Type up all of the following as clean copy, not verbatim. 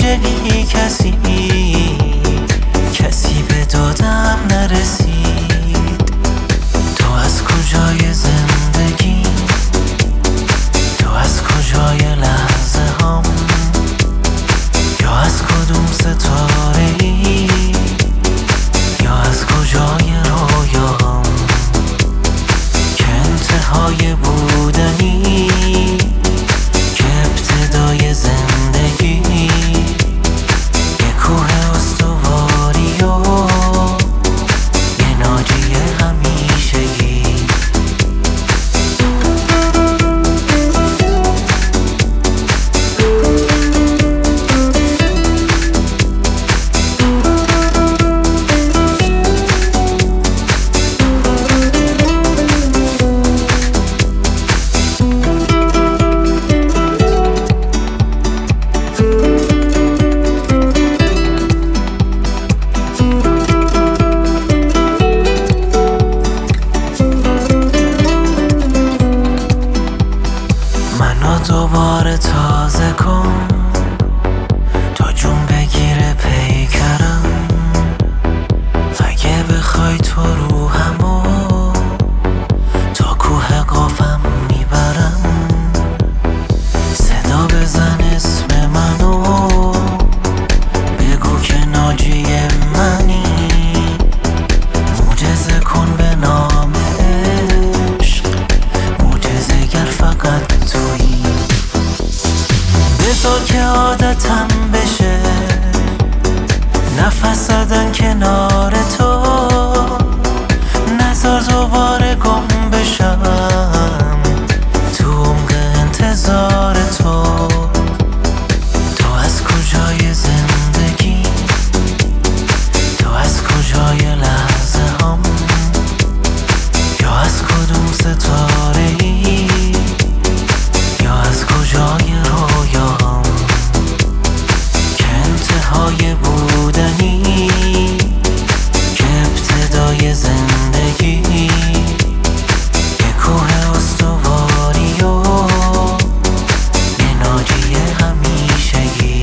عاشقی کسی به دادم نرسید. تو از کجای زندگی، تو از کجای لحظه هام، یا از کدوم ستاره ای، یا از کجای رویام که انتهای بودنی، که ابتدای زندگی، یه کوه استواری و یه ناجی همیشگی. منو دوباره تازه کن تا جون بگیره پیکرم. اگه بخوای تو روحمو تا کوه قافم میبرم. صدا بزن اسم منو، بگو که ناجی منی. معجزه کن به نام عشق، معجزه گر فقط تویی. بذار که عادتم بشه نفس زدن کنار تو، نذار دوباره گم بشم تو عمق انتظار تو. تو از کجای زندگی، تو از کجای لحظه هام، یا از کدوم ستاره ای، یا از کجای رویام که انتهای بودنی، که ابتدای زندگی، یه کوه استواری و یه ناجی همیشگی.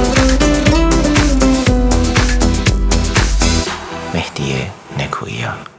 مهدی نکویان.